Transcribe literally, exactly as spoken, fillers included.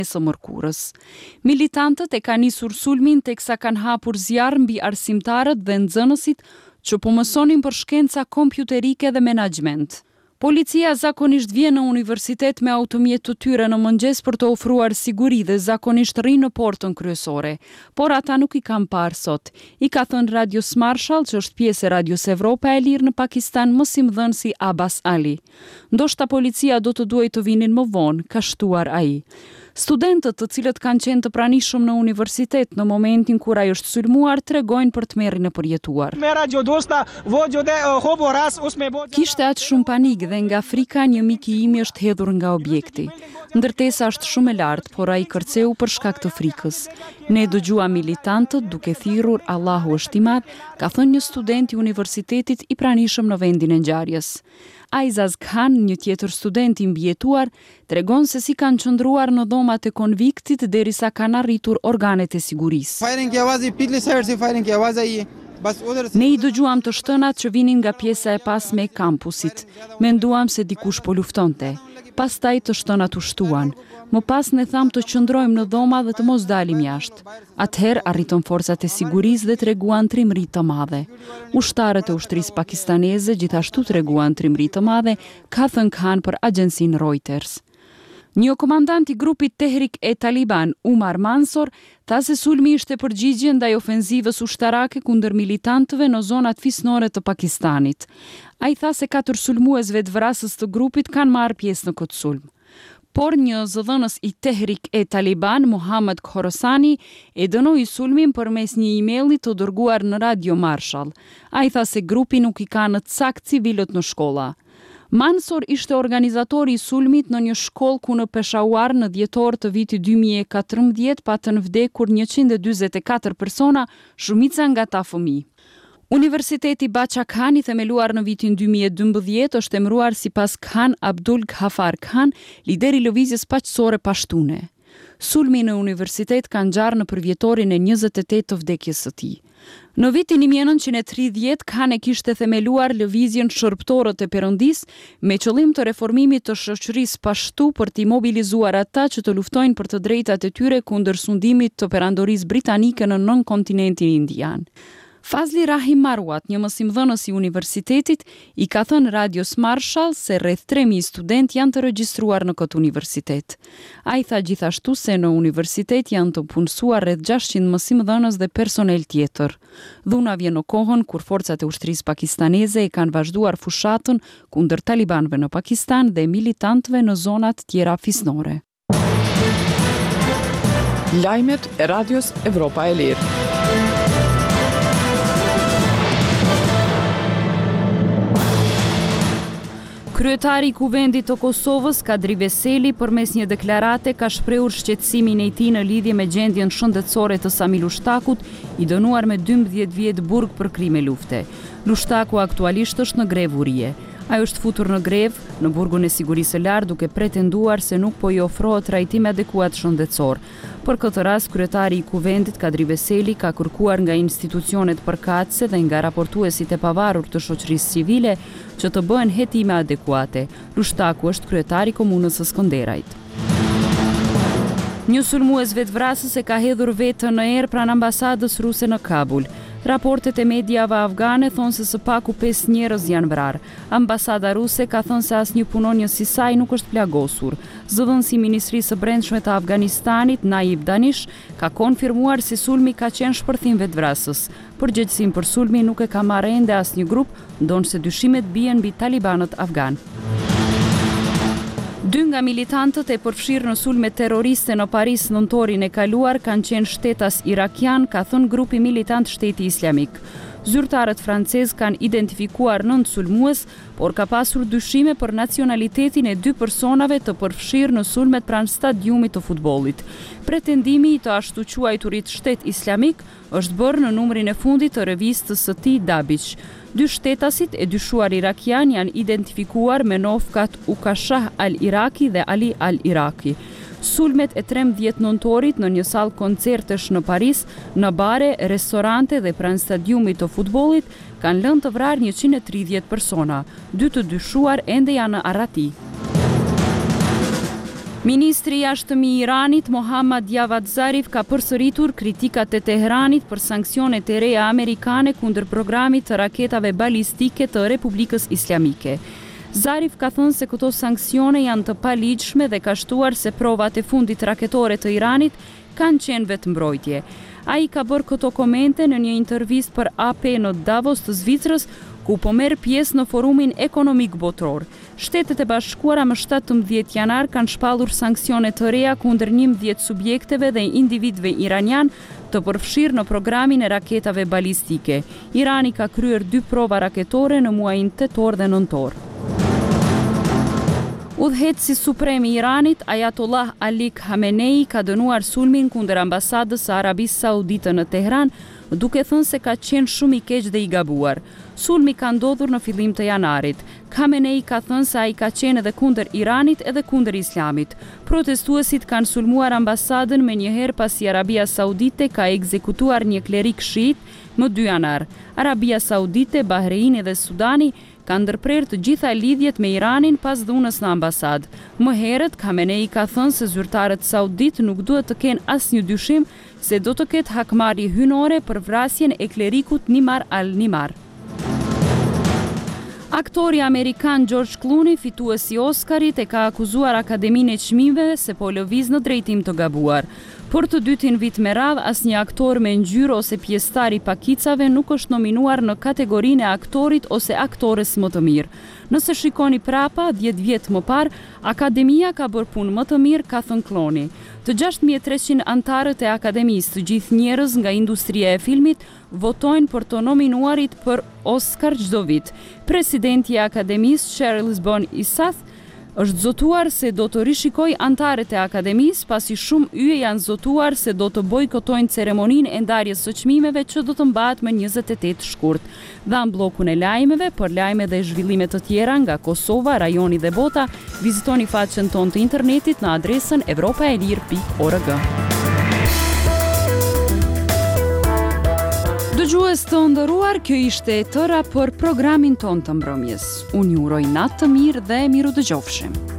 së mërkurës. Militantët e kanë nisur sulmin teksa kanë hapur zjarr mbi arsimtarët dhe nxënësit që po mësonin për shkenca kompjuterike dhe menaxhment. Policia zakonisht vjen në universitet me automjet të tyre në mëngjes për të ofruar siguri dhe zakonisht rrinë në portën kryesore, por ata nuk i kanë parë sot. I ka thënë Radios Marshall, që është pjesë e Radios Evropa e Lirë në Pakistan, mësimdhënësi Abbas Ali. Ndoshta policia do të duhej të vinin më vonë, ka shtuar ai. Studentët të cilët kanë qenë të pranishëm në universitet në momentin kur ai është sulmuar tregojnë për tmerrin e përjetuar. Kishte aq shumë panik dhe nga frika një mik i imi është hedhur nga objekti. Ndërtesa është shumë e lartë, por ai kërceu për shkak të frikës. Ne dëgjuam militantët duke thirrur Allahu është i madh, ka thënë një student i universitetit i pranishëm në vendin e ngjarjes. Aizaz Khan, një tjetër student i mbijetuar, tregon se si kanë qëndruar në dhomat e konviktit derisa kanë arritur organet e sigurisë. Ne i dëgjuam të shtënat që vinin nga pjesa e pasme e kampusit. Menduam se dikush po luftonte. Pastaj të shtënat u shtuan. Më pas ne tham të qëndrojmë në dhoma dhe të mos dalim jashtë. Atëherë arritën forcat e sigurisë dhe treguan trimëri të madhe. Ushtarët e ushtrisë pakistaneze gjithashtu treguan trimëri të madhe, ka thënë Khan për agjencinë Reuters. Një komandant i grupit Tehrik e Taliban, Umar Mansor, tha se sulmi ishte përgjigje ndaj ofenzivës ushtarake kundër militantëve në zonat fisnore të Pakistanit. Ai tha se katër sulmuesve të vrasës të grupit kanë marrë pjesë në këtë sulm. Por një zëdhënës i Tehrik e Taliban, Muhammad Khorasani, e dënoi sulmin përmes një emaili të dërguar në Radio Marshall. Ai tha se grupi nuk i ka në cakt civilët në shkolla. Mansor ishte organizatori i sulmit në një shkollë ku në Peshawar në dhjetor të vitit dy mijë e katërmbëdhjetë patën vdekur njëqind e dyzet e katër persona, shumica nga ta fëmijë. Universiteti Bacha Khan, i themeluar në vitin dy mijë e dymbëdhjetë, është emëruar sipas Khan Abdul Ghaffar Khan, lideri i lëvizjes paqësore pashtune. Sulmi në universitet ka ngjarë në përvjetorin e njëzet e tetë të vdekjes së tij. Në vitin një mijë e nëntëqind e tridhjetë, Khan e kishte themeluar lëvizjen Shërptorët e Perëndis me qëllim të reformimit të shoqërisë pashtu për t'i mobilizuar ata që të luftojnë për të drejtat e tyre kundër sundimit të perandorisë britanike në nën kontinentin indian. Fazli Rahim Marwat, një mësimdhënës i universitetit, i ka thënë Radios Marshall se rreth tre mijë student janë të regjistruar në këtë universitet. Ai tha gjithashtu se në universitet janë të punësuar rreth gjashtëqind mësimdhënës dhe personel tjetër. Dhuna vjen në kohën kur forcat e ushtrisë pakistaneze e kanë vazhduar fushatën kundër talibanëve në Pakistan dhe militantëve në zonat tjera fisnore. Lajmet e Radios Evropa e Lirë. Kryetari i Kuvendit të Kosovës, Kadri Veseli, përmes një deklarate ka shprehur shqetësimin e tij në lidhje me gjendjen shëndetësore të Sami Lushtakut, i dënuar me dymbëdhjetë vjet burg për krime lufte. Lushtaku aktualisht është në grevë urie. Ai është futur në grevë në burgun e sigurisë së lartë duke pretenduar se nuk po i ofrohet trajtim adekuat shëndetësor. Për këtë rast, kryetari i Kuvendit, Kadri Veseli, ka kërkuar nga institucionet përkatëse dhe nga raportuesit e pavarur të shoqërisë civile që të bëhen hetime adekuate. Lushtaku është kryetari i komunës së Skënderajt. Një sulmues vetvrasës e ka hedhur vetën në erë pranë ambasadës ruse në Kabul. Raportet e mediave afgane thonë se së paku pesë njerëz janë vrarë. Ambasada ruse ka thënë se asnjë punonjës si saj nuk është plagosur. Zëdhënësi i Ministrisë së Brendshme të Afganistanit, Naib Danish, ka konfirmuar se sulmi ka qenë shpërthim vetvrasës. Përgjegjësinë për sulmin nuk e ka marrë ende asnjë grup, ndonse dyshimet bien mbi talibanët afgan. Dy nga militantët e përfshirë në sulme terroriste në Paris nëntorin e kaluar kanë qenë shtetas irakian, ka thënë grupi militant Shteti Islamik. Zyrtarët francez kanë identifikuar nëntë sulmues, por ka pasur dyshime për nacionalitetin e dy personave të përfshirë në sulmet pranë stadiumit të futbollit. Pretendimi i të ashtu quajturit Shtet Islamik është bërë në numrin e fundit të revistës së tij Dabiq. Dy shtetasit e dyshuar irakian janë identifikuar me nofkat Ukashah al-Iraki dhe Ali al-Iraki. Sulmet e trembëdhjetë nëntorit në një sallë koncertesh në Paris, në bare, restorante dhe pranë stadiumit të futbollit kanë lënë të vrarë njëqind e tridhjetë persona. Dy të dyshuar ende janë në arrati. Ministri i jashtëm i Iranit, Mohammad Javad Zarif, ka përsëritur kritikat e Teheranit për sanksionet e reja amerikane kundër programit të raketave balistike të Republikës Islamike. Zarif ka thënë se këto sanksione janë të paligjshme dhe ka shtuar se provat e fundit raketore të Iranit kanë qenë vetëmbrojtje. Ai ka bërë këto komente në një intervistë për A P në Davos të Zvicrës, ku po merr pjesë në forumin ekonomik botror. Shtetet e Bashkuara më shtatëmbëdhjetë janar kanë shpallur sanksione të reja kundër njëmbëdhjetë subjekteve dhe individëve iranian të përfshirë në programin e raketave balistike. Irani ka kryer dy prova raketore në muajin tetor dhe nëntor. Udhëheqësi suprem i Iranit, Ayatollah Ali Khamenei, ka dënuar sulmin kundër ambasadës së Arabisë Saudite në Tehran, duke thënë se ka qenë shumë i keq dhe i gabuar. Sulmi ka ndodhur në fillim të janarit. Khamenei ka thënë se ai ka qenë edhe kundër Iranit edhe kundër Islamit. Protestuesit kanë sulmuar ambasadën me njëherë pasi Arabia Saudite ka ekzekutuar një klerik shiit më dy janar. Arabia Saudite, Bahreini dhe Sudani kanë ndërprer të gjitha lidhjet me Iranin pas dhunës në ambasadë. Më herët, Khamenei ka thënë se zyrtarët saudit nuk duhet të kenë asnjë dyshim se do të ketë hakmarrje hyjnore për vrasjen e klerikut Nimar al-Nimar. Aktori amerikan George Clooney, fituesi i Oscarit, e ka akuzuar Akademinë e Çmimeve se po lëviz në drejtim të gabuar. Për të dytin vit me radh, asnjë aktor me ngjyrë ose pjesëtar i pakicave nuk është nominuar në kategorinë e aktorit ose aktores më të mirë. Nëse shikoni prapa, dhjetë vjet më parë, Akademia ka bërë punë më të mirë, ka thënë Clooney. Të gjashtë mijë e treqind antarët e Akademisë, të gjithë njerëz nga industria e filmit, votojnë për të nominuarit për Oscar çdo vit. Presidenti i Akademisë, Cheryl Bon Isath, është zotuar se do të rishikoj antarët e Akademisë, pasi shumë yje janë zotuar se do të bojkotojnë ceremoninë e ndarjes së çmimeve që do të mbahet më njëzet e tetë shkurt. Dhan bllokun e lajmeve, për lajme dhe zhvillime të tjera nga Kosova, rajoni dhe bota, vizitoni faqen tonë të internetit në adresën evropaelir pikë org. Dëgjues të nderuar, kjo ishte e tëra për programin ton të mbrëmjes. Unë ju uroj natë të mirë dhe miru dëgjofshim.